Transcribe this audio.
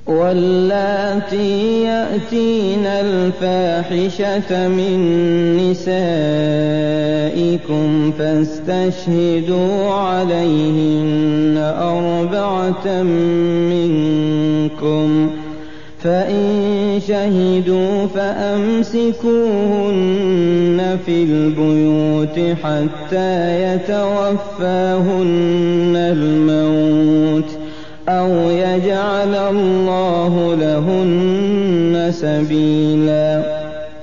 واللاتي يأتين الفاحشة من نسائكم فاستشهدوا عليهن 4 منكم، فإن شهدوا فأمسكوهن في البيوت حتى يتوفاهن الموت أو يجعل الله لهن سبيلا.